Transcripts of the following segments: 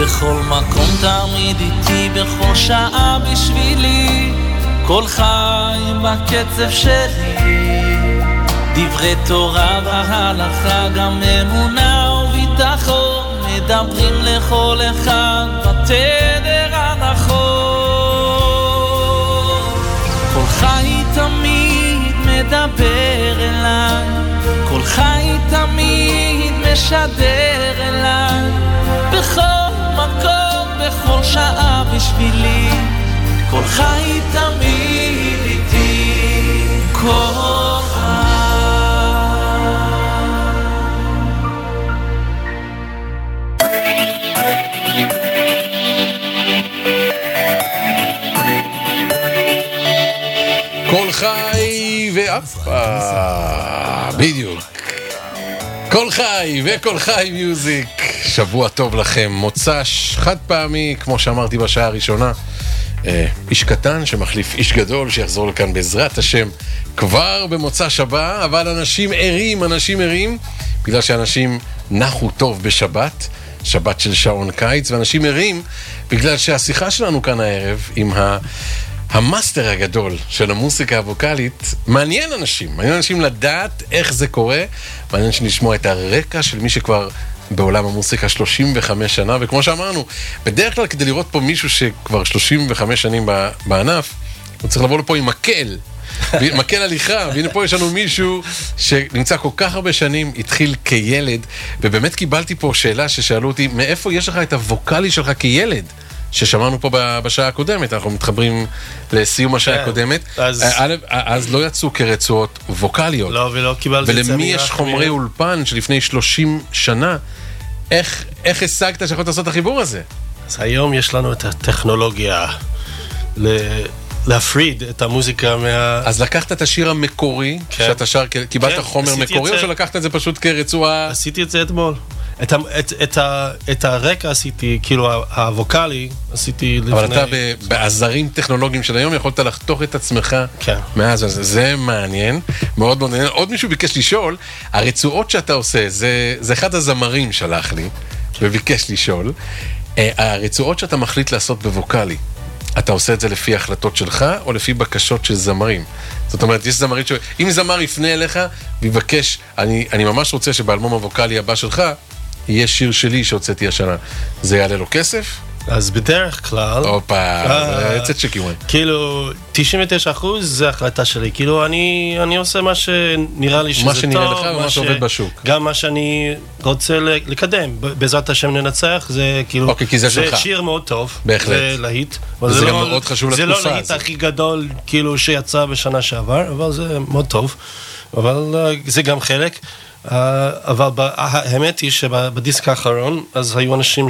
בכל מקום תמיד איתי, בכל שעה בשבילי, כל חי בקצב שלי, דברי תורה והלכה, גם אמונה וביטחון, מדברים לכל אחד בתדר הנכון. כל חי תמיד מדבר אליי, כל חי תמיד משדר אליי, בכל מקום, בכל שעה בשבילי, כל חי תמיד איתי, כל חי. כל חי ואפה, בדיוק. כל חי וכל חי מיוזיק. שבוע טוב לכם, מוצ"ש חד פעמי, כמו שאמרתי בשעה הראשונה, איש קטן שמחליף איש גדול שיחזור לכאן בעזרת השם כבר במוצ"ש הבא, אבל אנשים ערים, בגלל שאנשים נחו טוב בשבת, שבת של שעון קיץ, ואנשים ערים בגלל שהשיחה שלנו כאן הערב עם המאסטר הגדול של המוסיקה הווקלית מעניין אנשים לדעת איך זה קורה, מעניין שנשמוע את הרקע של מי שכבר בעולם המוסיקה 35 שנה, וכמו שאמרנו, בדרך כלל כדי לראות פה מישהו שכבר 35 שנים בענף, הוא צריך לבוא לפה עם מקל הליכה, והנה פה יש לנו מישהו שנמצא כל כך הרבה שנים, התחיל כילד, ובאמת קיבלתי פה שאלה ששאלו אותי, מאיפה יש לך את הווקלי שלך כילד? ששמענו פה בשעה הקודמת, אנחנו מתחברים לסיום השעה הקודמת, אז לא יצאו כרצועות ווקליות. לא, ולא קיבלתי את זה. ולמי יש חומרי אולפן שלפני 30 שנה, איך השגת שיכולת לעשות את החיבור הזה? אז היום יש לנו את הטכנולוגיה להפריד את המוזיקה אז לקחת את השיר המקורי, שאתה שר, קיבלת חומר מקורי, או שלקחת את זה פשוט כרצועה? עשיתי את זה אתמול. את הרקע עשיתי, כאילו הווקלי עשיתי לפני... אבל אתה בעזרים טכנולוגיים של היום יכולת לחתוך את עצמך מאז, זה מעניין, מאוד מאוד מעניין. עוד מישהו ביקש לשאול, הרצועות שאתה עושה, זה אחד הזמרים שלח לי, וביקש לשאול, הרצועות שאתה מחליט לעשות בווקלי, אתה עושה את זה לפי החלטות שלך, או לפי בקשות של זמרים? זאת אומרת, יש זמרית אם זמר יפנה אליך, ויבקש, אני ממש רוצה שבאלבום הווקלי הבא שלך, יהיה שיר שלי שהוצאתי השנה. זה יעלה לו כסף? אז בדרך כלל... זה יצאת שקיוון. כאילו, 99% זה החלטה שלי. כאילו, אני עושה מה שנראה לי שזה טוב. מה שנראה לך ומה שעובד בשוק. גם מה שאני רוצה לקדם. בעזרת השם ננצח, זה כאילו... אוקיי, כי זה שלך. זה שיר מאוד טוב. בהחלט. זה להיט. וזה גם מאוד חשוב לתקופה. זה לא להיט הכי גדול, כאילו, שיצא בשנה שעבר, אבל זה מאוד טוב. אבל זה גם חלק. אבל האמת היא שבדיסק האחרון, אז היו אנשים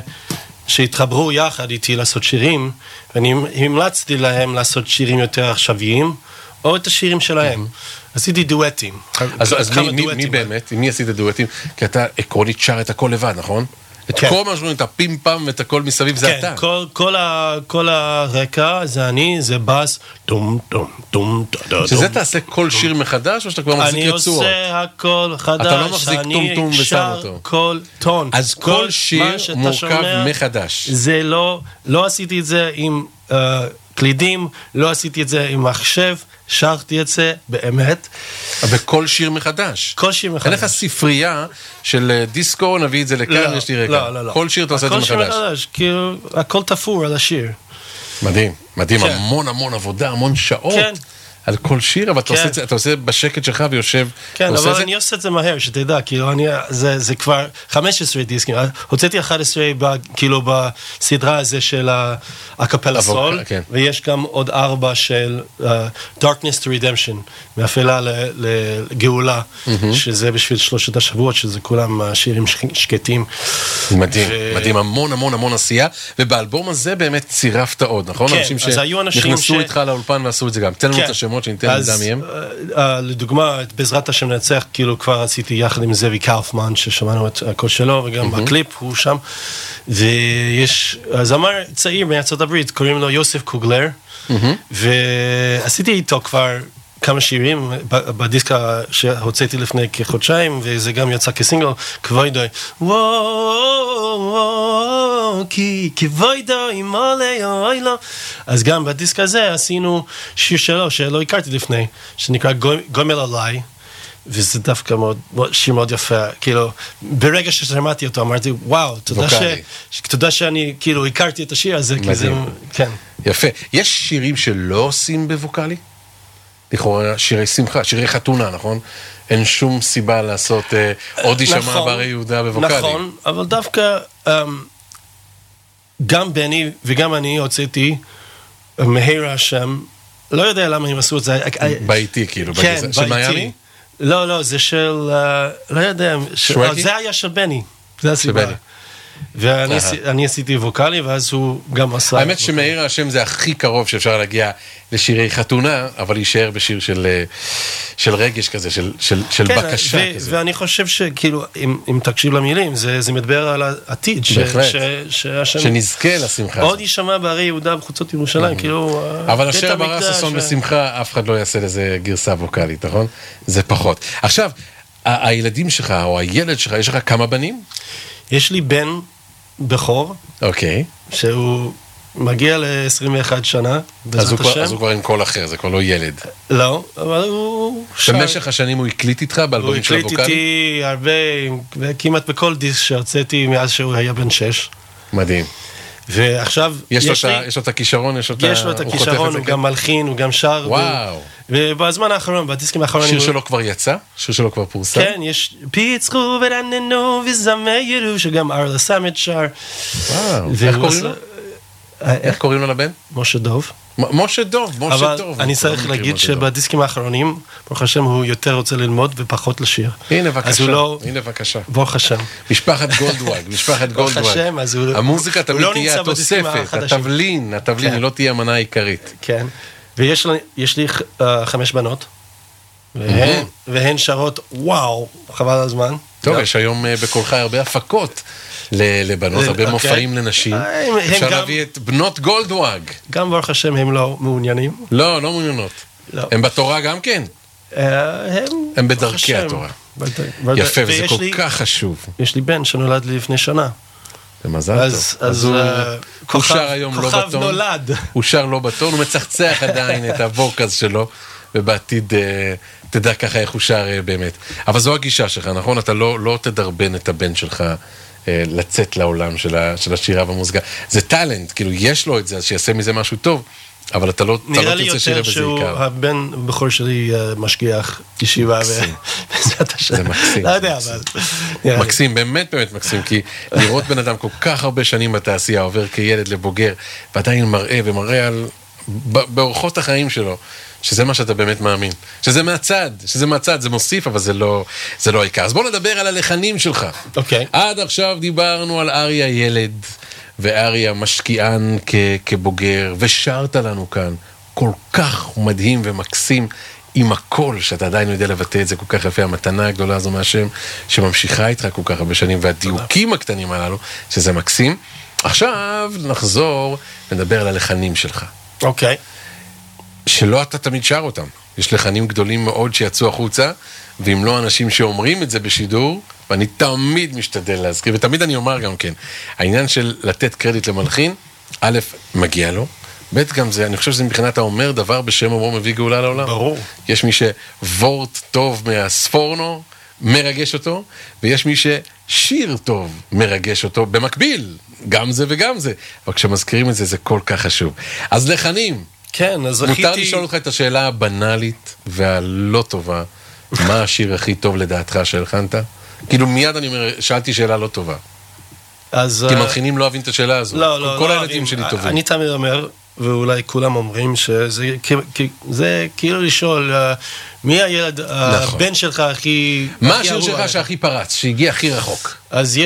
שהתחברו יחד איתי לעשות שירים, ואני המלצתי להם לעשות שירים יותר עכשוויים, או את השירים שלהם. עשיתי דואטים. אז מי באמת? מי עשית דואטים? כי אתה עקרונית שר את הכל לבד, נכון? את כל מה שאומרים, את הפים פם ואת הכל מסביב, זה אתה. כן, כל הרקע זה אני, זה בס, טום, טום, טום, טום. שזה תעשה כל שיר מחדש, או שאתה כבר מחזיק רצועות? אני עושה הכל חדש. אתה לא מחזיק טום טום ושם אותו. כל טון. אז כל שיר מורכב מחדש. זה לא עשיתי את זה עם קלידים, לא עשיתי את זה עם מחשב, שרתי את זה באמת. וכל שיר מחדש. כל שיר מחדש. אין לך ספרייה של דיסקו, נביא את זה לכאן, יש לי רקע. לא. כל שיר אתה עושה את זה מחדש. כל שיר מחדש, כאילו, הכל תפור על השיר. מדהים, המון עבודה, המון שעות. כן. על כל שיר, אבל אתה עושה בשקט שלך ויושב. כן, אבל אני עושה את זה מהר, שתדע, כאילו, זה כבר 15 דיסקים, הוצאתי 11 כאילו בסדרה הזה של הקפלה סול, ויש גם עוד 4 של Darkness to Redemption, מאפלה לגאולה, שזה בשביל 3 השבועות, שזה כולם שירים שקטים. מדהים, המון עשייה, ובאלבום הזה באמת צירפת עוד, נכון? כן, אז היו אנשים נכנסו איתך לאולפן ועשו את זה גם. תן לנו את השמות שניתן לדם מהם. לדוגמה, בעזרת השם נצח, כאילו כבר עשיתי יחד עם זאבי קאופמן, ששמענו את הקול שלו, וגם בקליפ הוא שם. ויש זמר צעיר מארצות הברית, קוראים לו יוסף קוגלר, ועשיתי איתו כבר כמה שירים בדיסק שהוצאתי לפני כחודשיים, וזה גם יצא כסינגל, כבודוי, וואו, כי כבודו ימולא אוי לו. אז גם בדיסק הזה עשינו שיר שלו שלא הכרתי לפני, שנקרא גומל עליי, וזה דווקא שיר מאוד יפה. כאילו, ברגע ששמעתי אותו אמרתי, וואו, תודה שאני כאילו הכרתי את השיר הזה, כי זה, כן. יפה. יש שירים שלא עושים בווקלי? לכאורה שירי שמחה, שירי חתונה, נכון? אין שום סיבה לעשות עוד ישמע בערי יהודה בווקלי. נכון, אבל דווקא גם בני וגם אני הוצאתי מהר השם, לא יודע למה הם עשו את זה. באיתי כאילו, כן, של מיאמי? לא, זה של, לא יודע, זה היה של בני, זה הסיבה. ואני עשיתי ווקלי, ואז הוא גם עשה... האמת שמאיר השם זה הכי קרוב שאפשר להגיע לשירי חתונה, אבל יישאר בשיר של רגש כזה, של בקשה כזה. ואני חושב שכאילו, אם תקשיב למילים, זה מדבר על העתיד. שנזכה לשמחה. עוד יישמע בערי יהודה בחוצות ירושלים, כאילו... אבל אשר ברא ששון בשמחה, אף אחד לא יעשה לזה גרסה ווקלית, נכון? זה פחות. עכשיו, הילדים שלך, או הילד שלך, יש לך כמה בנים? יש לי בן בכור, אוקיי. שהוא מגיע ל-21 שנה, אז הוא כבר עם קול אחר, זה כבר לא ילד. לא, אבל הוא... במשך השנים הוא הקליט איתך באלבומים של הווקלי? הוא הקליט איתי הרבה, כמעט בכל דיסק שהרציתי מאז שהוא היה בן 6. מדהים. ועכשיו יש לו את הכישרון, יש לו את הכישרון, הוא גם מלחין, הוא גם שר. וואו. ובזמן האחרון, בדיסקים האחרונים... שיר שלו כבר יצא? שיר שלו כבר פורסם? כן, יש פיצחו ורננו וזמיירו, שגם ארלה סמט שר. וואו, איך קוראים לו? איך קוראים לו לבן? משה דוב. משה דוב. אבל אני צריך להגיד שבדיסקים האחרונים, ברוך השם, הוא יותר רוצה ללמוד ופחות לשיר. הנה בבקשה. ברוך השם. משפחת גולדוואג. ברוך השם, אז הוא... המוזיקה תמיד תהיה התוספת, התבלין היא לא תהיה המנה העיקרית. כן. ויש לי 5 בנות, והן שרות, וואו, חבל הזמן. טוב, יש היום בקולך הרבה הפקות לבנות, הרבה מופעים לנשים. אפשר להביא את בנות גולדוואג. גם ברוך השם הם לא מעוניינים. לא מעוניינות. הם בתורה גם כן? הם בדרכי התורה. יפה, וזה כל כך חשוב. יש לי בן שנולד לי לפני שנה. זה מזל טוב. אז הוא שר היום לא כוכב בטון. נולד. הוא שר לא בטון, הוא מצחצח עדיין את הווקז שלו, ובעתיד תדע ככה איך הוא שר באמת. אבל זו הגישה שלך, נכון? אתה לא תדרבן את הבן שלך לצאת לעולם של השירה והמוזיקה. זה טלנט, כאילו יש לו את זה, אז שיעשה מזה משהו טוב, אבל אתה לא תרצה שירה בזה עיקר. נראה לי יותר שהבן בחור שלי משגיח ישיבה זה מקסים. לא יודע, אבל... מקסים, באמת מקסים, כי לראות בן אדם כל כך הרבה שנים בתעשייה, עובר כילד לבוגר, ועדיין מראה ומראה על... באורחות החיים שלו, שזה מה שאתה באמת מאמין. שזה מהצד, זה מוסיף, אבל זה לא העיקר. אז בוא נדבר על הלחנים שלך. אוקיי. עד עכשיו דיברנו על אריה ילד, ואריה משקיען כבוגר, ושרת לנו כאן כל כך מדהים ומקסים, עם הכל, שאתה עדיין יודע לבטא את זה כל כך יפה, המתנה הגדולה הזו מהשם, שממשיכה איתך כל כך הרבה שנים, והדיוקים הקטנים הללו, שזה מקסים. עכשיו נחזור, נדבר על הלחנים שלך. אוקיי. שלא אתה תמיד שר אותם. יש לחנים גדולים מאוד שיצאו החוצה, ואם לא אנשים שאומרים את זה בשידור, ואני תמיד משתדל להזכיר, ותמיד אני אומר גם כן, העניין של לתת קרדיט למלחין, א', מגיע לו, ב', גם זה, אני חושב שזה מבחינת האומר דבר בשם אומרו מביא גאולה לעולם. ברור. יש מי שוורט טוב מהספורנו, מרגש אותו, ויש מי ששיר טוב מרגש אותו, במקביל, גם זה וגם זה. אבל כשמזכירים את זה, זה כל כך חשוב. אז לחנים, כן, אז מותר לשאול אותך את השאלה הבנאלית והלא טובה, מה השיר הכי טוב לדעתך שהלחנת? כאילו מיד אני אומר, שאלתי שאלה לא טובה. כי מלחינים לא אוהבים את השאלה הזו. לא, כל הילדים שלי טובים. אני תמיד אומר, ואולי כולם אומרים שזה כאילו לשאול, מי הילד, הבן שלך הכי... מה השיר שלך שהכי פרץ, שהגיע הכי רחוק? אז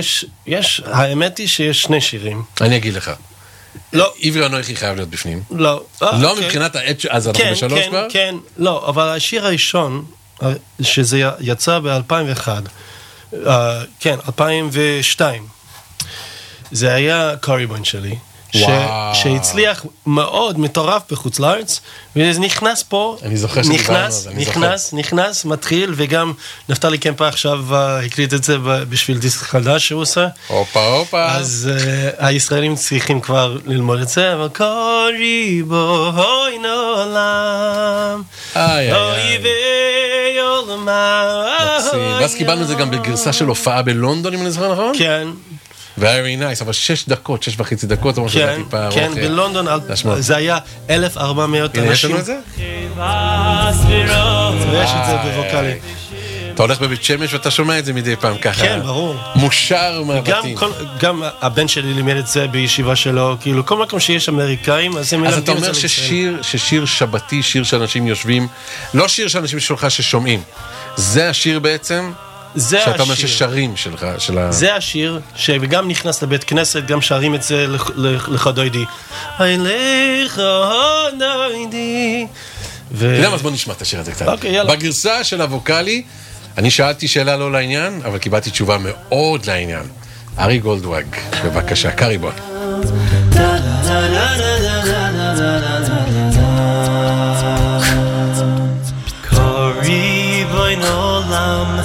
האמת היא שיש 2 שירים. אני אגיד לך. לא. עברי אנוכי חייב להיות בפנים. לא. לא מבחינת העד, אז אנחנו ב3 כבר? כן, לא, אבל השיר הראשון, שזה יצא ב-2001, כן, 2002, זה היה קוריבון שלי, שהצליח מאוד, מטורף בחוץ לארץ, וזה נכנס פה, אני זוכר שדיברנו על זה, נכנס, מתחיל, וגם נפתלי קמפה עכשיו הקליט את זה בשביל דיסק חדש שהוא עושה. הופה. אז הישראלים צריכים כבר ללמוד את זה, אבל כל ריבו הוי נעולם, אוי ויולמה. ואז קיבלנו את זה גם בגרסה של הופעה בלונדון, אם אני זוכר נכון? כן. Very nice, אבל 6.5 דקות, או שזה טיפה ארוך. כן, בלונדון זה היה 1,400 אנשים. הנה, יש לנו את זה? ויש את זה בווקלי. אתה הולך בבית שמש ואתה שומע את זה מדי פעם ככה. כן, ברור. מושר מהבתים. גם הבן שלי לימד את זה בישיבה שלו, כאילו כל מקום שיש אמריקאים, אז הם מלמדים את זה. אז אתה אומר ששיר שבתי, שיר שאנשים יושבים, לא שיר שאנשים שלך ששומעים, זה השיר בעצם? שאתה אומר ששרים שלך, זה השיר, שגם נכנס לבית כנסת, גם שרים את זה לחדוידי. לך חדוידי. אתה יודע מה, אז בוא נשמע את השיר הזה קצת. בגרסה של הווקלי, אני שאלתי שאלה לא לעניין, אבל קיבלתי תשובה מאוד לעניין. ארי גולדוואג, בבקשה, קריבון. קריבון עולם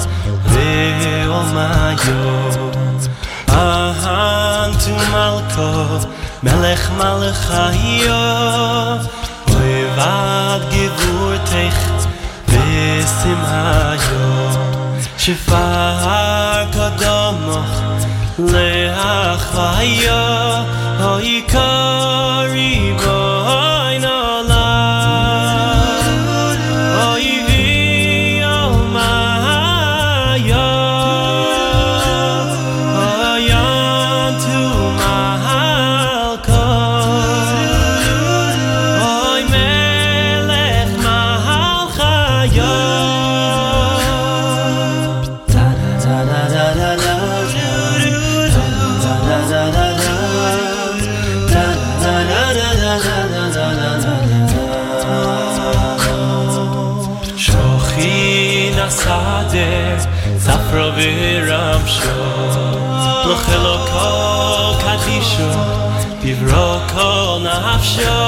אהנטו מלכו מלך מלכיו אוהבת גבורתך ושמחיו שפר קדמך לאחוויה אוי קריבון עולם אוי ספרו ורמשו לוחלו כל קדישו דברו כל נפשו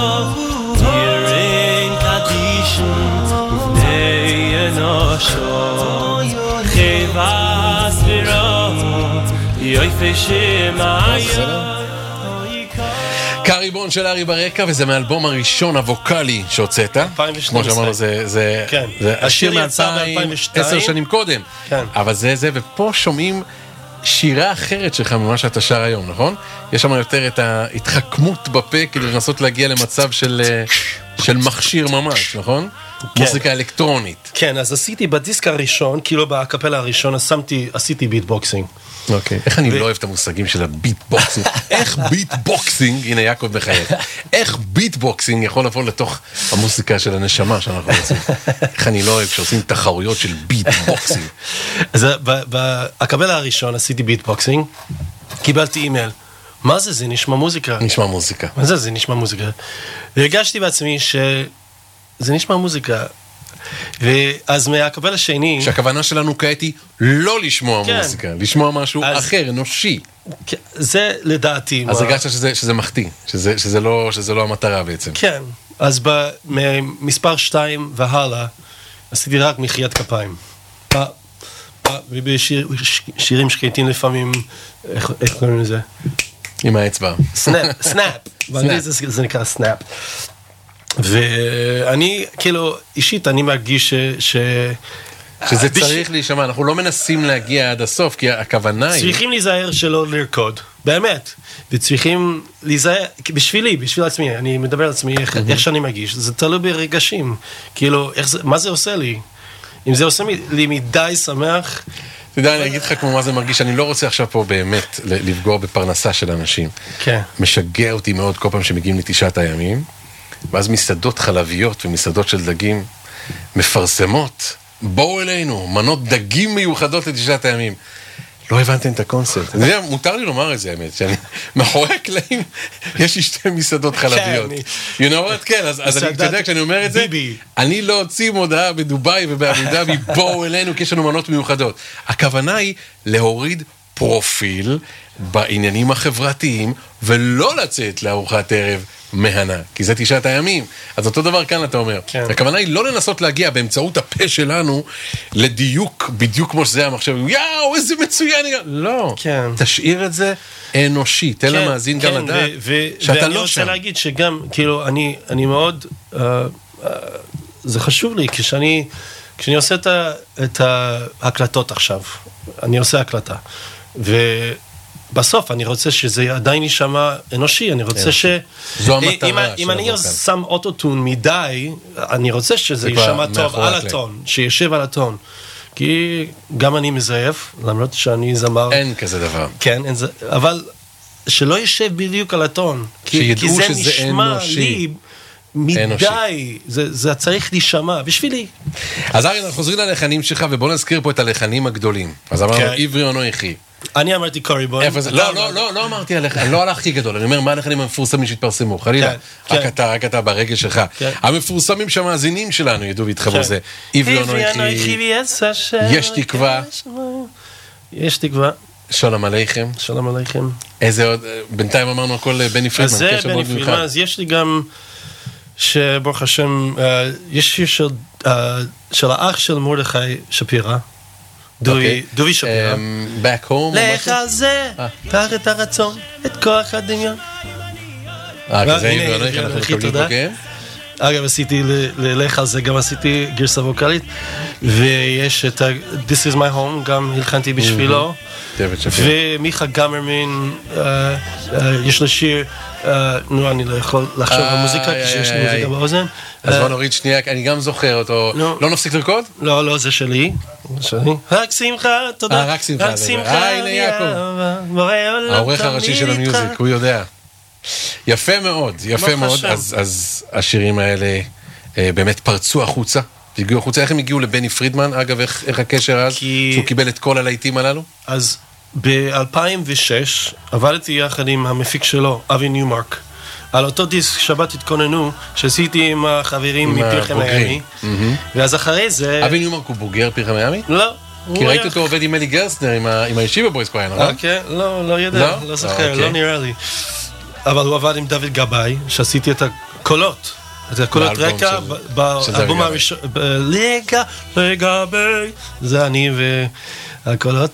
תירן קדישו ובני אנושו חבס ורמו יויפה שמאיה קריבון של ארי ברקע, וזה מאלבום הראשון הווקלי שהוצאת. 2012. כמו שאמרנו, זה השיר מ-2012 שנים קודם. כן. אבל זה, ופה שומעים שירה אחרת שלך ממה שאתה שר היום, נכון? יש שם יותר את ההתחכמות בפה, כדי לנסות להגיע למצב של מכשיר ממש, נכון? כן. מוזיקה אלקטרונית. כן, אז עשיתי בדיסק הראשון, כאילו בקפלה הראשון, עשיתי ביטבוקסינג. אוקיי, איך אני לא אוהב את המושגים של הביטבוקסינג? איך ביטבוקסינג, הנה יעקב מחייך, איך ביטבוקסינג יכול לבוא לתוך המוזיקה של הנשמה שאנחנו רוצים? איך אני לא אוהב שעושים תחרויות של ביטבוקסינג? אז בקפלה הראשון עשיתי ביטבוקסינג, קיבלתי אימייל. מה זה? זה נשמע מוזיקה. נשמע מוזיקה. מה זה? זה נשמע מוזיקה. והרגשתי בעצמי שזה נשמע מוזיקה. ואז מהקבל השני... שהכוונה שלנו כעת היא לא לשמוע מוזיקה, לשמוע משהו אחר, אנושי. זה לדעתי... אז הרגשת שזה מחטיא, שזה לא המטרה בעצם. כן, אז במספר 2 והלאה, עשיתי רק מחיית כפיים. ובשירים שקטים לפעמים, איך קוראים לזה? עם האצבע. סנאפ. זה נקרא סנאפ. ואני, כאילו, אישית, אני מרגיש שזה צריך להישמע, אנחנו לא מנסים להגיע עד הסוף, כי הכוונה היא... צריכים להיזהר שלא לרקוד, באמת. וצריכים להיזהר, בשביל עצמי, אני מדבר על עצמי, איך שאני מרגיש, זה תלוי ברגשים. כאילו, מה זה עושה לי? אם זה עושה לי מדי שמח... אתה יודע, אני אגיד לך כמו מה זה מרגיש, אני לא רוצה עכשיו פה באמת לפגוע בפרנסה של אנשים. כן. משגע אותי מאוד כל פעם שמגיעים לתשעת הימים, ואז מסעדות חלביות ומסעדות של דגים מפרסמות, בואו אלינו, מנות דגים מיוחדות לתשעת הימים. לא הבנתם את הקונספט. אני יודע, מותר לי לומר את זה, האמת, שאני מאחורי הקלעים, יש לי 2 מסעדות חלביות. You know what? כן, אז אני יודע, כשאני אומר את זה, אני לא אוציא מודעה בדוביי ובאבו דאבי, בואו אלינו, כי יש לנו מנות מיוחדות. הכוונה היא להוריד פרופיל בעניינים החברתיים, ולא לצאת לארוחת ערב מהנה, כי זה 9 הימים. אז אותו דבר כאן אתה אומר. כן. הכוונה היא לא לנסות להגיע באמצעות הפה שלנו לדיוק, בדיוק כמו שזה המחשב, יאו, איזה מצוין. לא, כן. תשאיר את זה אנושי, תן למאזין גם לדעת שאתה ואני לא רוצה שם. להגיד שגם, כאילו, אני מאוד, זה חשוב לי, כשאני עושה את ההקלטות עכשיו, אני עושה הקלטה, בסוף אני רוצה שזה עדיין יישמע אנושי, אני רוצה זו המטרה אם אני שם אוטוטון מדי, אני רוצה שזה יישמע טוב על הטון, שישב על הטון. כי גם אני מזייף, למרות שאני זמר. אין כזה דבר. כן, אבל שלא יישב בדיוק על הטון. שידעו שזה אנושי. כי זה נשמע לי מדי, זה צריך להישמע, בשבילי. אז ארי, אנחנו חוזרים ללחנים שלך, ובואו נזכיר פה את הלחנים הגדולים. אז אמרנו, עברי או נויכי. אני אמרתי קוריבון. לא אמרתי עליך, לא הלכתי גדול, אני אומר מה הלחנים המפורסמים שהתפרסמו, חלילה, רק אתה ברגע שלך. המפורסמים שהמאזינים שלנו ידעו ויתחברו זה, עברי או נויכי, יש תקווה, יש תקווה, שלום עליכם, שלום עליכם. איזה עוד, בינתיים אמרנו הכל בני פרידמן, אז זה בני פרידמן, אז יש לי גם, שברוך השם, יש שיר של האח של מרדכי שפירא, דובי שפירא. Back home. לך על זה, קח את הרצון, את כוח הדמיון. כזה עברנו, אנחנו מקבלים פה, כן? אגב, עשיתי ללך על זה, גם עשיתי גרסה ווקלית, ויש את This is my home, גם הלחנתי בשבילו. ומיכה גמרמן, יש לו שיר, אני לא יכול לחשוב על מוזיקה, כשיש לי מוזיקה באוזן. אז בוא נוריד שנייה, אני גם זוכר אותו. לא נפסיק לרקוד? לא, זה שלי. רק שמחה, תודה. רק שמחה. הנה יעקב. העורך הראשי של המיוזיק, הוא יודע. יפה מאוד, יפה מאוד. אז השירים האלה באמת פרצו החוצה. הגיעו החוצה. איך הם הגיעו לבני פרידמן? אגב, איך הקשר אז? שהוא קיבל את כל הלהיטים הללו? אז ב-2006 עבדתי יחד עם המפיק שלו, אבי ניומרק, על אותו דיסק שבת התכוננו, שעשיתי עם החברים מפרחי מיאמי, ואז אחרי זה... אבי ניומרק הוא בוגר פרחי מיאמי? לא. כי ראיתי אותו עובד עם אלי גרסנר, עם הישיבה בויס קוויין, נכון? אוקיי, לא יודע, לא זוכר, לא נראה לי. אבל הוא עבד עם דוד גבאי, שעשיתי את הקולות. את הקולות רקע, באלבום הראשון, לגבי, זה אני והקולות.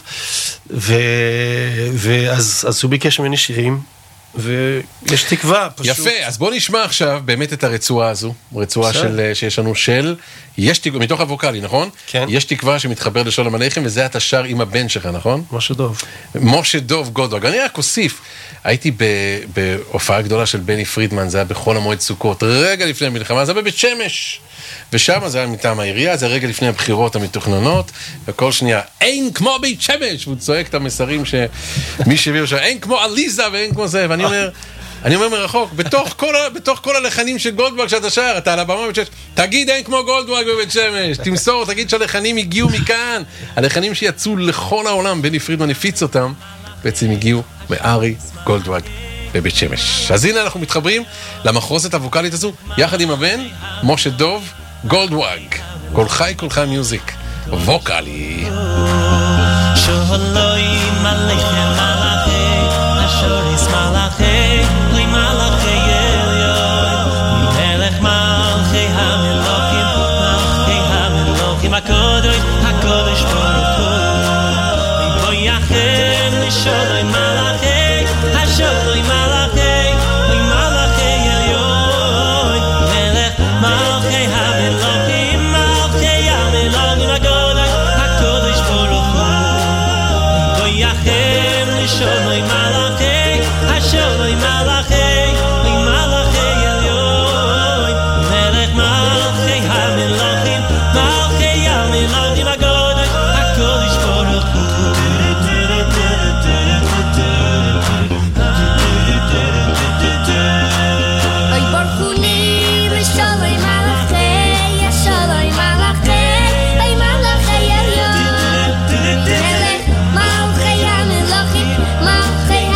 ואז הוא ביקש ממני שירים, ויש תקווה פשוט. יפה, אז בוא נשמע עכשיו באמת את הרצועה הזו, רצועה שיש לנו של, יש תקווה, מתוך הווקלי, נכון? כן. יש תקווה שמתחבר לשלום עליכם, וזה אתה שר עם הבן שלך, נכון? משה דוב. משה דוב גולדווג. אני רק אוסיף, הייתי בהופעה גדולה של בני פרידמן, זה היה בכל המועד סוכות, רגע לפני המלחמה, זה היה בבית שמש. ושם זה היה מטעם העירייה, זה רגע לפני הבחירות המתוכננות, וכל שנייה, אין כמו בית שמש, והוא צועק את המסרים שמי שהביא שם, אין כמו עליזה ואין כמו זה, ואני אומר מרחוק, בתוך כל הלחנים של גולדווג שאתה שר, אתה על הבמה בבית שמש, תגיד אין כמו גולדווג בבית שמש, תמסור, תגיד שהלחנים הגיעו מכאן, הלחנים שיצאו לכל העולם, בני פרידמן הפיץ אותם, בעצם הגיעו מארי גולדווג בבית שמש. אז הנה אנחנו מתחברים למחרוזת הווקלית הזו, יחד עם הבן, משה דוב, גולדווג, כל חי מיוזיק, ווקלי. שולוים עליכם מלאכי, השוריס מלאכי, לי מלאכי אליון, מלך מלכי המלוכים, מלכי המלוכים, הקודש ברוך הוא, בוא יחם לשולוים מלאכי, השולוים מלאכי, לי מלאכי אליון, מלך מלכי המלוכים, מלכי המלוכים, הקודש ברוך הוא, בוא יחם לשולוים מלאכי, השולוים מלאכי, לי מלאכי אליון, מלך מלכי המלוכים, מלכי המלוכים, הקודש ברוך הוא. Oy borkhuni le shaloi malachei ya shaloi malachei ay malachei elyon melech malachei amelochim malachei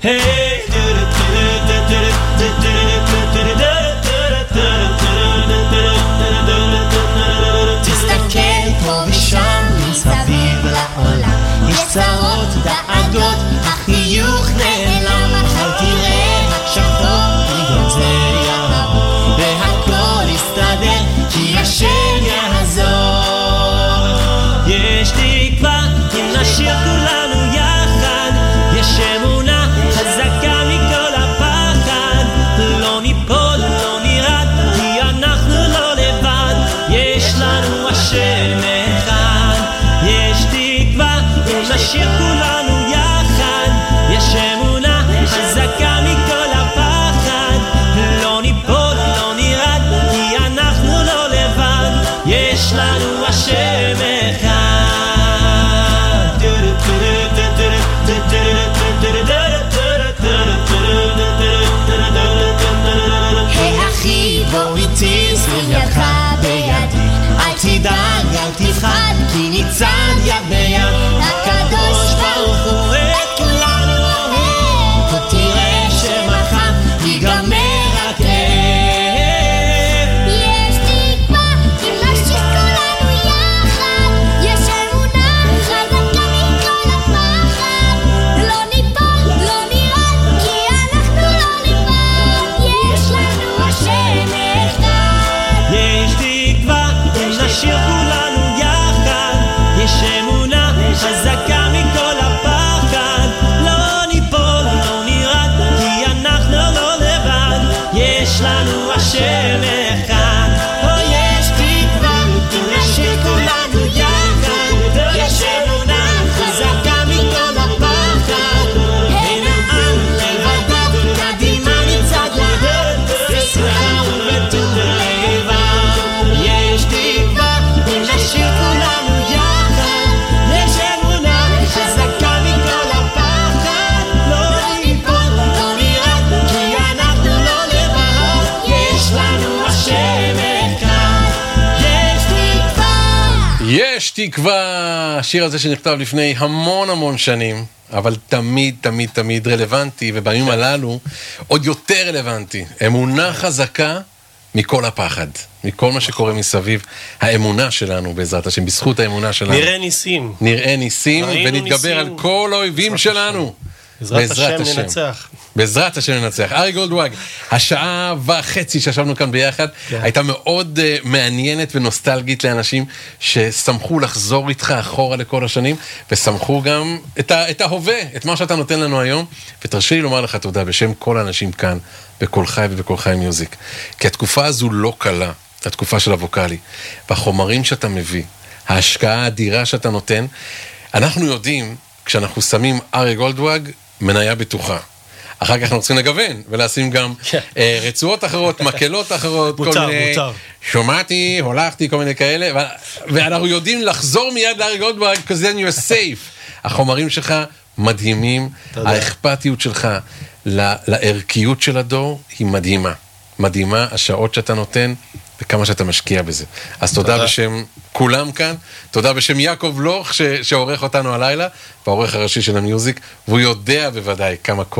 תסתכל פה ושם מסביב לעולם, יש צרות דאגות, החיוך נעלם, אל תראה רק שחור, בגלל זה יעבור, והכל יסתדר, כי השם יעזור. יש תקווה, אם נשאיר כולנו יחד, יש אמונה חזקה מכל הפחד, לא ניפול, לא נרד, כי אנחנו לא לבד, יש לנו השם אחד. יש תקווה, אם נשאיר כולנו יחד, יש אמונה חזקה מכל הפחד, לא ניפול, לא נרד, כי אנחנו לא לבד, יש לנו השם אחד. אחי בוא איתי, שים ידך בידי, אל תדאג, אל תפחד, כי ניצן יד ביד, הקדוש ברוך הוא את כולנו אוהב, ותראה שמחר ייגמר הכאב. יש תקווה, אם נשאיר כולנו יחד, יש אמונה חזקה מכל הפחד, לא ניפול, לא נרד, כי אנחנו לא לבד, יש לנו השם אחד. יש תקווה, אם נשאיר כולנו יחד, יש אמונה חזקה מכל הפחד, לא ניפול, לא נרד, כי אנחנו לא לבד, יש לנו השם אחד. יש תקווה, אם נשאיר כולנו יחד, יש אמונה חזקה מכל הפחד, אין העם לבדו, קדימה מצד לעד, ושמחה ובטוב לבב. יש תקווה, אם נשאיר כולנו יחד, יש אמונה חזקה מכל הפחד, לא ניפול, לא נרד, כי אנחנו לא לבד, יש לנו השם אחד. יש תקווה. יש תקווה, השיר הזה שנכתב לפני המון שנים, אבל תמיד תמיד תמיד רלוונטי, ובימים הללו עוד יותר רלוונטי. אמונה חזקה מכל הפחד, מכל מה שקורה מסביב. האמונה שלנו בעזרת השם, בזכות האמונה שלנו נראה ניסים. נראה ניסים ראינו ונתגבר ניסים. על כל האויבים שלנו. בעזרת השם ננצח. בעזרת השם ננצח. ארי גולדוואג, השעה וחצי שישבנו כאן ביחד, הייתה מאוד מעניינת ונוסטלגית לאנשים ששמחו לחזור איתך אחורה לכל השנים, ושמחו גם את ההווה, את מה שאתה נותן לנו היום, ותרשי לי לומר לך תודה בשם כל האנשים כאן, בכל חי ובכל חי מיוזיק. כי התקופה הזו לא קלה, התקופה של הווקלי, והחומרים שאתה מביא, ההשקעה האדירה שאתה נותן, אנחנו יודעים, כשאנחנו שמים ארי גולדוואג, מניה בטוחה. אחר כך אנחנו צריכים לגוון, ולשים גם רצועות אחרות, מקלות אחרות, מותר. שומעתי, הולכתי, כל מיני כאלה, ואנחנו יודעים לחזור מיד לארי גולדוואג, because then you're safe. החומרים שלך מדהימים, האכפתיות שלך לערכיות של הדור היא מדהימה. מדהימה, השעות שאתה נותן, וכמה שאתה משקיע בזה. אז תודה בשם כולם כאן, תודה בשם יעקב לוך שעורך אותנו הלילה, והעורך הראשי של המיוזיק, והוא יודע בוודאי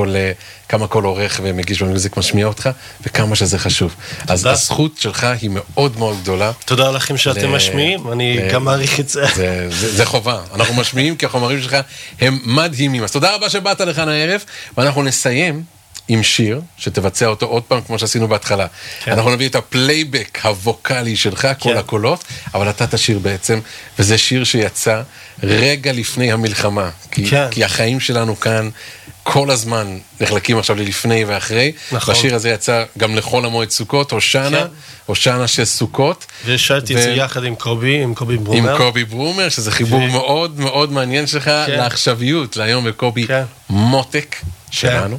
כמה כל עורך ומגיש במיוזיק משמיע אותך, וכמה שזה חשוב. אז הזכות שלך היא מאוד מאוד גדולה. תודה לכם שאתם משמיעים, אני גם מעריך את זה. זה חובה, אנחנו משמיעים כי החומרים שלך הם מדהימים. אז תודה רבה שבאת לכאן הערב, ואנחנו נסיים עם שיר, שתבצע אותו עוד פעם כמו שעשינו בהתחלה. אנחנו נביא את הפלייבק הווקלי שלך, כל הקולות, אבל אתה תשיר בעצם, וזה שיר שיצא רגע לפני המלחמה, כי החיים שלנו כאן כל הזמן נחלקים עכשיו ללפני ואחרי, והשיר הזה יצא גם לכל המועד סוכות, הושענא של סוכות. ושרתי את זה יחד עם קובי ברומר. עם קובי ברומר, שזה חיבור מאוד מאוד מעניין שלך לעכשוויות, להיום וקובי מותק שלנו.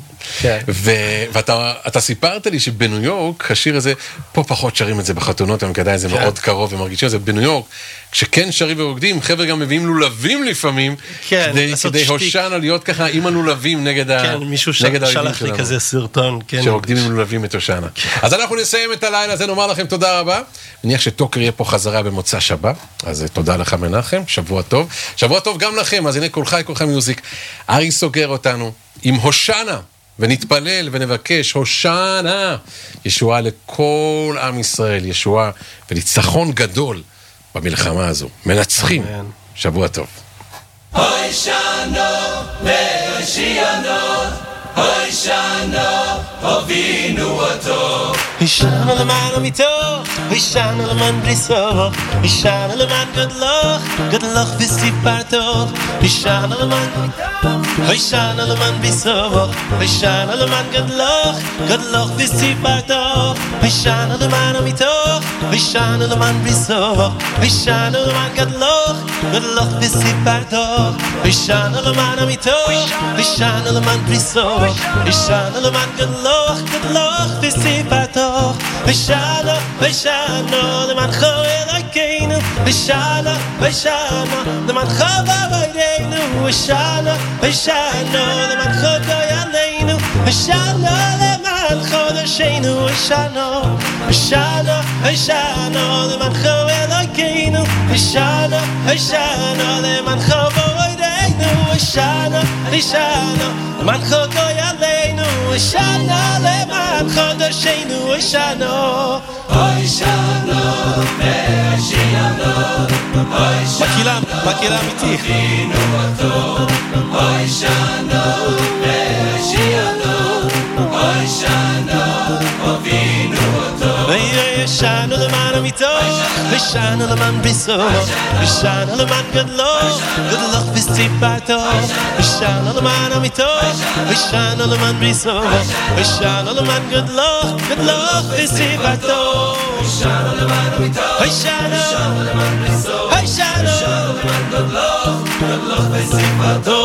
ואתה סיפרת לי שבניו יורק, השיר הזה, פה פחות שרים את זה בחתונות, הם כדאי זה מאוד קרוב ומרגישים את זה. בניו יורק, כשכן שרים ורוקדים, חבר'ה גם מביאים לולבים לפעמים, כדי הושענא להיות ככה עם הלולבים נגד האויבים שלנו. מישהו שלח לי כזה סרטון. שרוקדים עם לולבים את הושענא. אז אנחנו נסיים את הלילה הזה, נאמר לכם תודה רבה. מניח שטוקר יהיה פה חזרה במוצא שבת, אז תודה לך מנחם, שבוע טוב. שבוע טוב גם לכם, אז הנה כל חי מיוזיק. ארי סוגר אותנו עם הושענא ונתפלל ונבקש הושענא, ישועה לכל עם ישראל, ישועה וניצחון גדול במלחמה הזו. מנצחים. שבוע טוב. הושענא והושיענו, הושענא הובינו אותו. הושענא למען אמיתו, הושענא למען בריסו, הושענא למען גדלוך, גדלוך וסיפרתו. הושענא למען אמיתו, הושענא למען בריסו, הושענא למען גדלוך, גדלוך וסיפרתו. הושענא למען אמיתו, הושענא למען בריסו, הושענא למען גדלוך, גדלוך וסיפרתו. הושענא למען אמיתו, הושענא למען בריסו, הושענא למען גדלוך, גדלוך וסיפרתו. Veshana, Veshana, the man Choel Akeinu. Veshana, Veshana, the man Chavareinu. Veshana, Veshana, the man Chodoyaleinu. Veshana, the man Chodashenu. Veshana, Veshana, Veshana, the man Choel Akeinu. Veshana, Veshana, the man Chavareinu. Veshana, Veshana, the man Chodoyaleinu. Veshana, the man Chodashenu. Veshana, Veshana, Veshana, Makila miti. Veshana, Veshana, Veshana, Avinu oto. Veshana leman amito, Veshana leman briso, Veshana leman gadloch, gadloch v'sipato. Veshana leman amito, Veshana leman briso, Veshana leman gadloch, gadloch v'sipato. Veshana leman amito, Veshana leman briso, Veshana leman gadloch, gadloch v'sipato.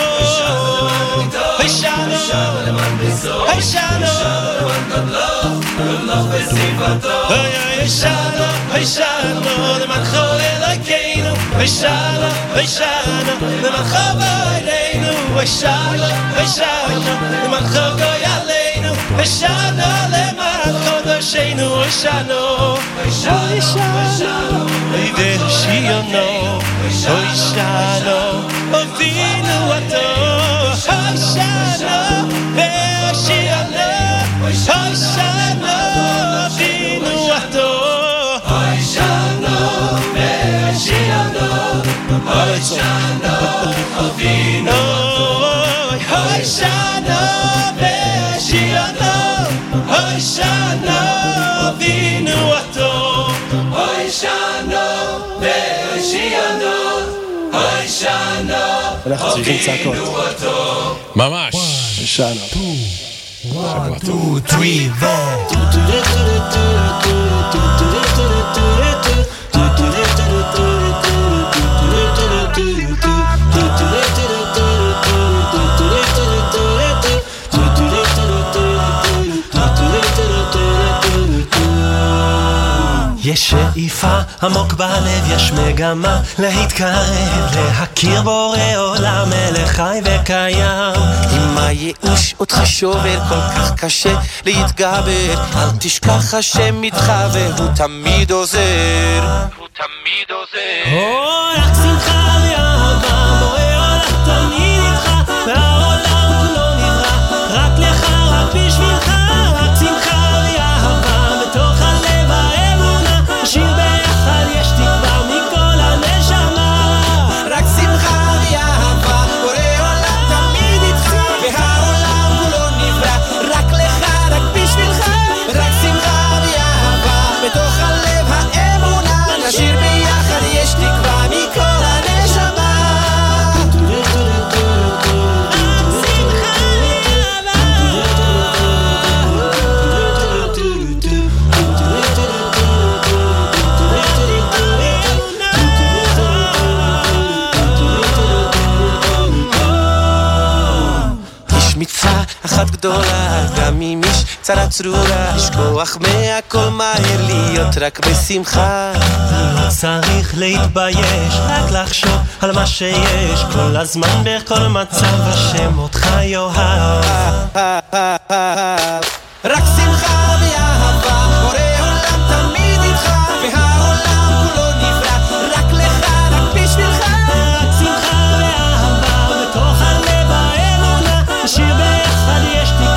Veshana leman briso, Veshana leman gadloch, gadloch v'sipato. Veshana Veshana leman choel akeinu. Veshana Veshana leman chavareinu. Veshana Veshana leman chodoyaleinu. Veshana leman chodashenu. Veshana Veshana v'shiyono. Veshana avinu ato. Veshana v'shiyono. Veshana avinu ato. Veshana v'shiyono. Veshana avinu ato. Veshana v'shiyono. Veshana avinu ato. Veshana v'shiyono. Veshana avinu ato. ממש. Veshana. 1, 2, 3, יש שאיפה עמוק בלב, יש מגמה להתקרב, להכיר בורא עולם, מלך חי וקיים. אם הייאוש אותך שובר כל כך קשה להתגבר, אל תשכח השם איתך והוא תמיד עוזר. הוא תמיד עוזר. רק שמחה ואהבה, בורא עולם תמיד איתך, והעולם כולו נברא רק לך, רק בשבילך. רק שמחה ואהבה בתוך הלב האמונה, שיר ביחד יש תקווה מכל הנשמה. רק שמחה ואהבה, בורא עולם תמיד איתך, והעולם כולו נברא רק לך, רק בשבילך. רק שמחה ואהבה בתוך הלב האמונה, נשיר ביחד יש תקווה מכל הנשמה. מצווה אחת גדולה, גם אם יש צרה צרורה, לשכוח מהכל מהר, להיות רק בשמחה. לא צריך להתבייש, רק לחשוב על מה שיש, כל הזמן בכל מצב השם אותך יאהב. רק שמחה ואהבה, בורא עולם תמיד איתך, והעולם כולו נברא רק לך, רק בשבילך. רק שמחה ואהבה בתוך הלב האמונה, נשיר ביחד יש תקווה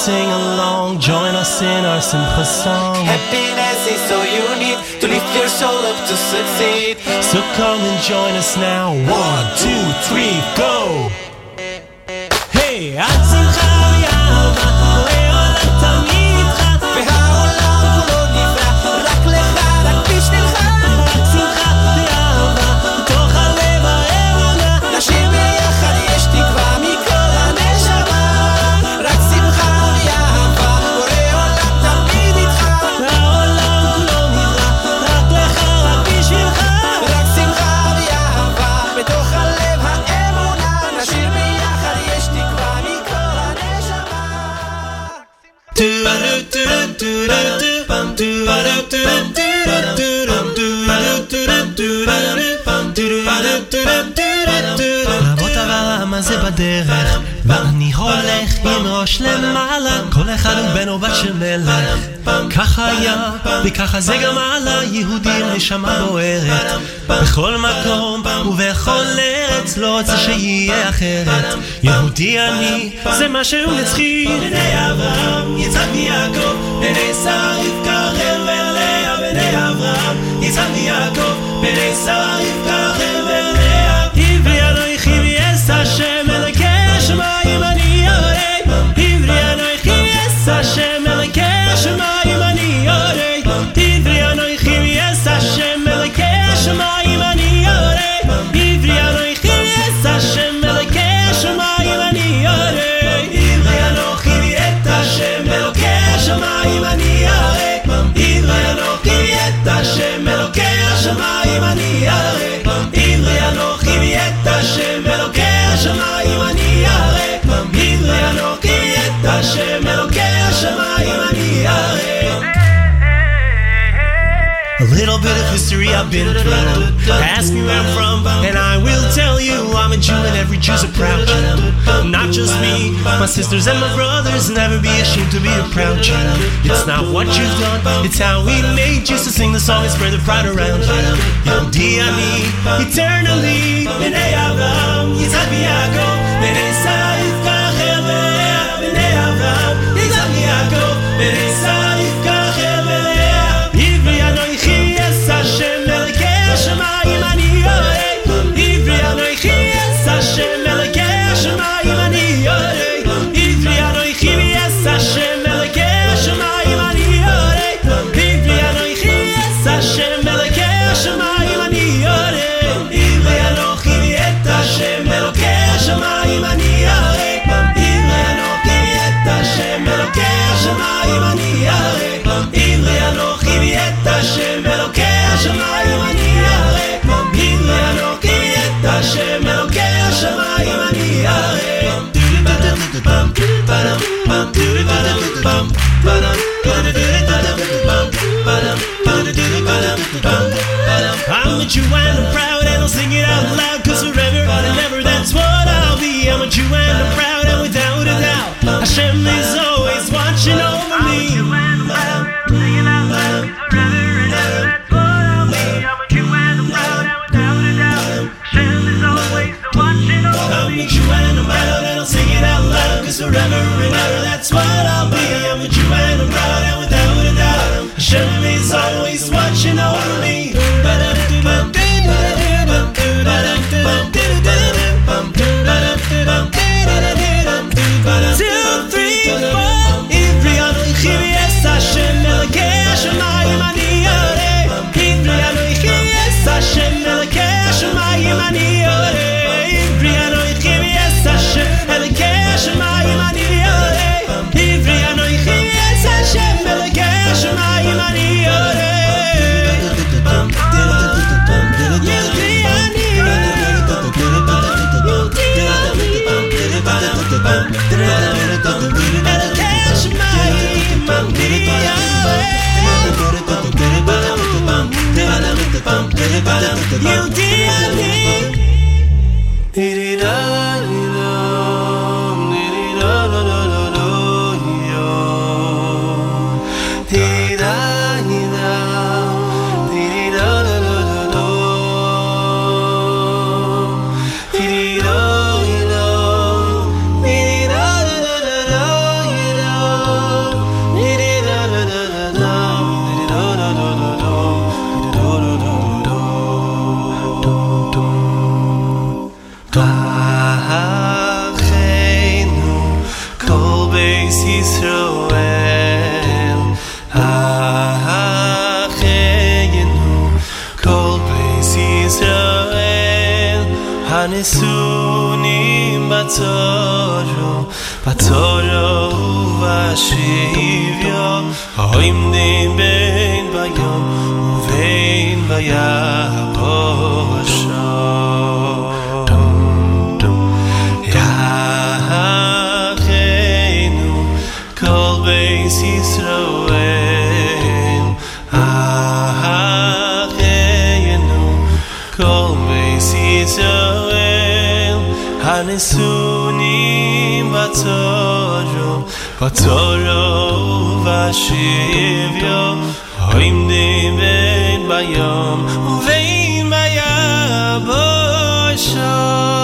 sing along, join us in our Simcha song. Happiness is so unique, to lift your soul up to succeed. So come and join us now. 1, 2, 3, go! Hey, עד שמחה ויאהבה, לעולם תמיד איתך. והעולם כולו נברא, רק לך, רק בשבילך. רק שמחה ויאהבה, בתוך הלב האמונה. נשאיר ביחד יש תקווה מכל הנשמה. רק שמחה ויאהבה, בורא עולם תמיד איתך. העולם כולו נברא, רק לך, רק בשבילך. רק שמחה ויאהבה, בתוך הלב האמונה. נשאיר ביחד יש תקווה מכל הנשמה. רבות הרעם הזה בדרך, ואני הולך עם ראש למעלה, כל אחד הוא בן או בת של מלך. ככה היה וככה זה גם עלה, יהודים נשמה בוערת בכל מקום ובכל ארץ, לא רוצה שיהיה אחרת. יהודי אני, זה מה שהוא נצחי. בני אברהם, יצחק ויעקב, בני שרה רבקה רחל ולאה. בני אברהם, יצחק ויעקב, בני שרה רבקה רחל ולאה. עברי אנוכי ויעש השם אלוקי השמיים אני יורא. עברי אנוכי ויעש השם אלוקי השמיים אני יורא. עברי אנוכי ויעש השם אלוקי השמיים אני יורא. עברי אנוכי ויעש השם אלוקי השמיים אני יורא. עברי אנוכי ויעש השם אלוקי השמיים אני יורא. עברי אנוכי ויעש השם אלוקי השמיים אני יורא. עברי אנוכי ויעש השם אלוקי השמיים אני יורא. עברי אנוכי ויעש השם אלוקי השמיים אני יורא. A little bit of history I've been through. Ask me where I'm from and I will tell you I'm a Jew and every Jew's a proud Jew. Not just me, my sisters and my brothers. Never be ashamed to be a proud Jew. It's not what you've done, it's how we made you. So sing the song and spread the pride around you. Yehudi ani, eternally. Bnei Avraham, Yitzhak v'Yaakov, Bnei Sara Rivka Rachel veLeah. Bnei Avraham, Yitzhak v'Yaakov, Bnei Sara Rivka Rachel veLeah. Ivri anochi es Hashem Elokei hashamayim ani yorei. Ivri anochi es Hashem Elokei hashamayim ani yorei. Ivri anochi es Hashem Elokei hashamayim ani yorei. Ivri anochi es Hashem Elokei hashamayim ani yorei. Ivri anochi et Hashem Elokei hashamayim ani yorei. Ivri anochi et Hashem Elokei hashamayim ani yorei. Ivri anochi et Hashem Elokei hashamayim ani yorei. Ivri anochi et Hashem Elokei hashamayim ani yorei. I'm a Jew and I'm proud and I'll sing it out loud, 'cause forever and ever that's what I'll be. I'm a Jew and I'm proud and without a doubt Hashem is always watching over me. I'm a Jew and I'm proud and I'll sing it out loud, 'cause forever and ever that's what I'll be. I'm a Jew and I'm proud and without a doubt Hashem is always watching over me. 2, 3, 4. Ivri anochi es Hashem Elokei hashamayim ani yorei. Ivri anochi es Hashem Elokei hashamayim ani yorei. Ivri anochi es Hashem Elokei hashamayim ani yorei. Ivri anochi es Hashem Elokei hashamayim ani yorei. Yehudi ani, Elokei hashamayim ani yorei. Yehudi ani. הנשואים בתורו ובשביו העומדים בין ביום ובין ביבשה יאחינו כל בית ישראל אחינו כל בית ישראל הנשואים בתורו ובשביו העומדים בין ביום ובין ביבשה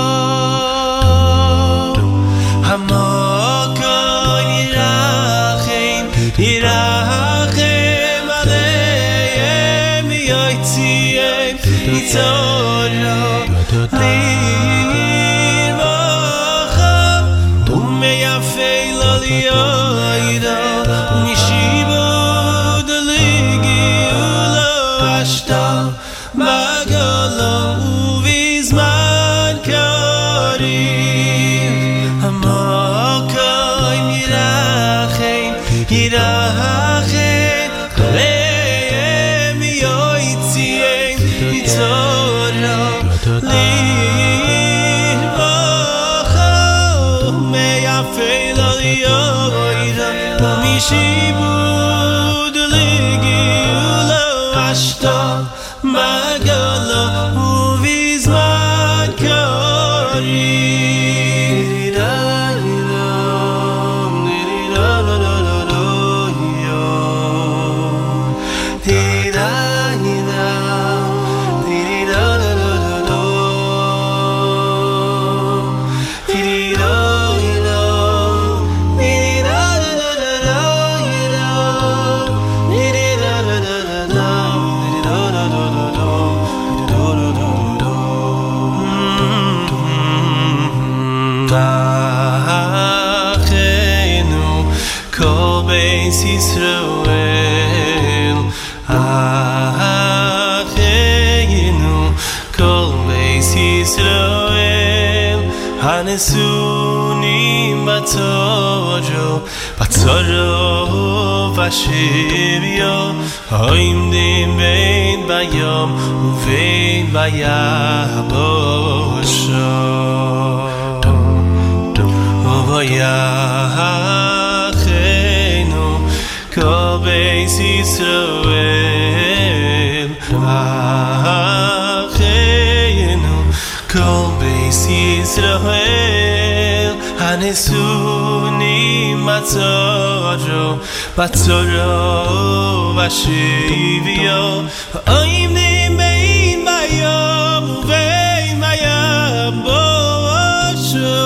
המקום ירחם עליהם ויוציאם יצורו לרווחה ומייפל על ידו ומשעבוד לגאולה השתל בגולה ובזמן קריב המקום ירחם עליהם ויוציאם יצורו לרווחה ומייפל על ידו ומשעבוד לגאולה השתל בגולה ובזמן קריב ישראל אחינו כל בית ישראל הנשואים בתורו ובשביו העומדים בין ביום ובין ביבשה ויאחינו כל בית ישראל אחינו כל בית ישראל הנשואים בתורו ובשביו העומדים בין ביום ובין ביבשה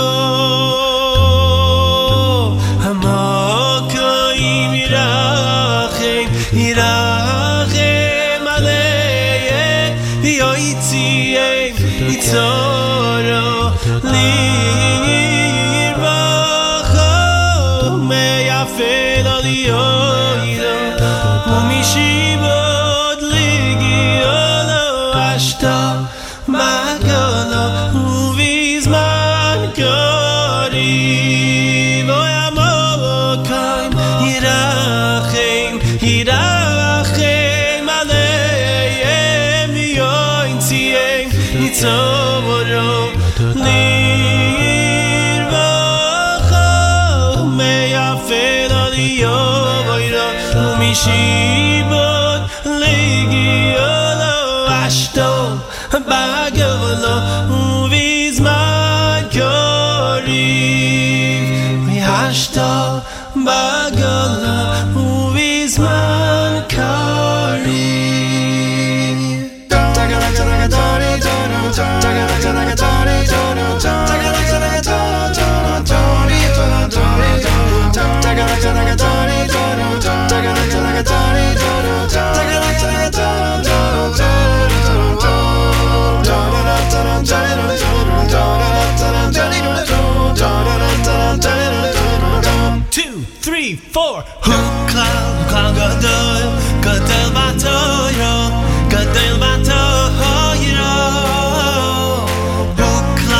המקום ירחם עליהם ויוציאם יצורו לרווחה ומייפל על ידו ומשעבוד לגאולה השתל בגולה ובזמן קריב המקום ירחם עליהם ויוציאם יצורו לרווחה ומייפל על ידו ומשעבוד לגאולה השתל בגולה ובזמן קריב השתל בגולה ובזמן קריב Two, three, four. Hook cloud gadol, gadol batoyo, gadol batoyo. Hook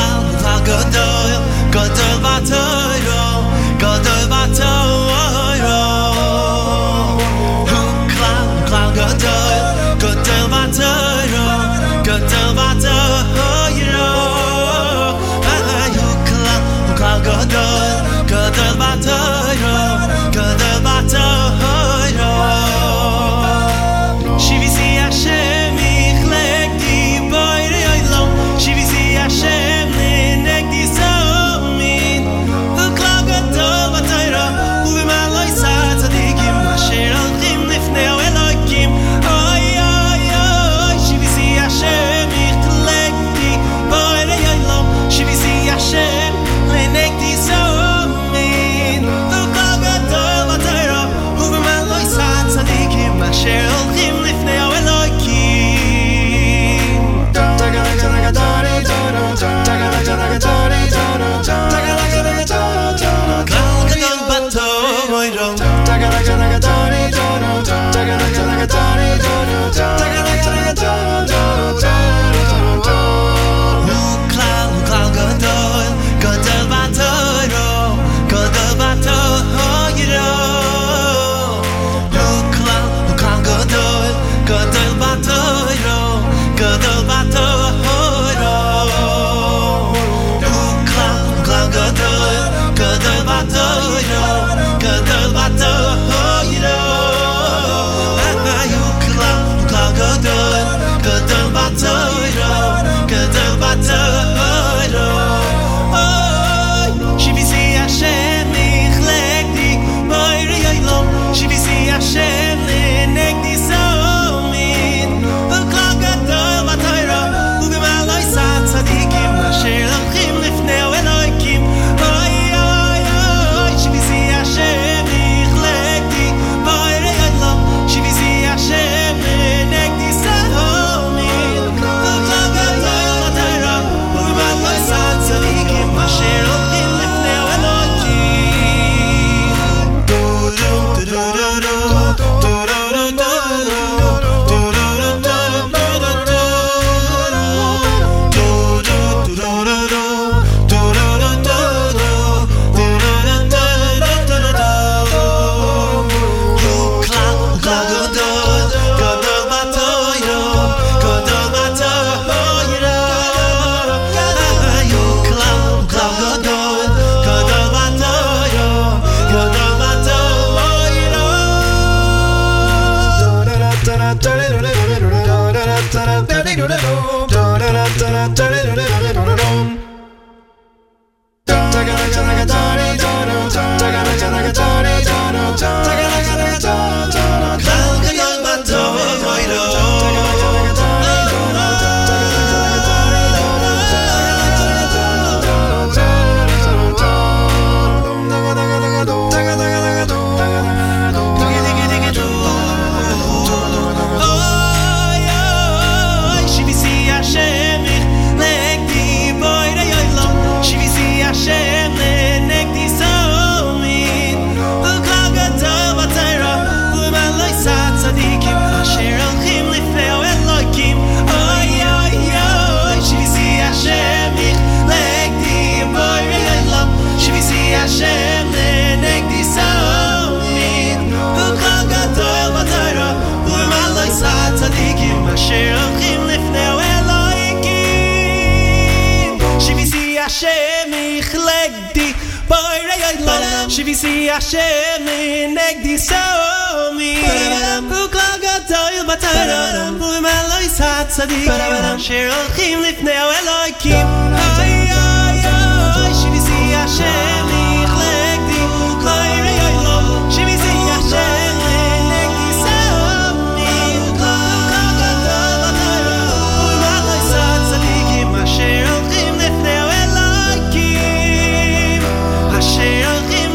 Shivisi Hashem negdi somi Ukla gadol batara U'maloi sat tzadikim Asher olchim lifnei Elokim Ay ay ay Shivisi Hashem negdi Koirei oilo Shivisi Hashem negdi somi Ukla gadol batara U'maloi sat tzadikim Asher olchim lifnei Elokim Asher olchim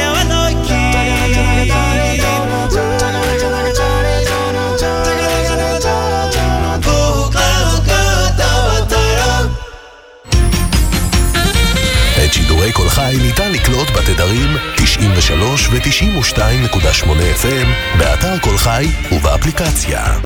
שידורי כל חי ניתן לקלוט בתדרים 93 ו-92.8 FM באתר כל חי ובאפליקציה.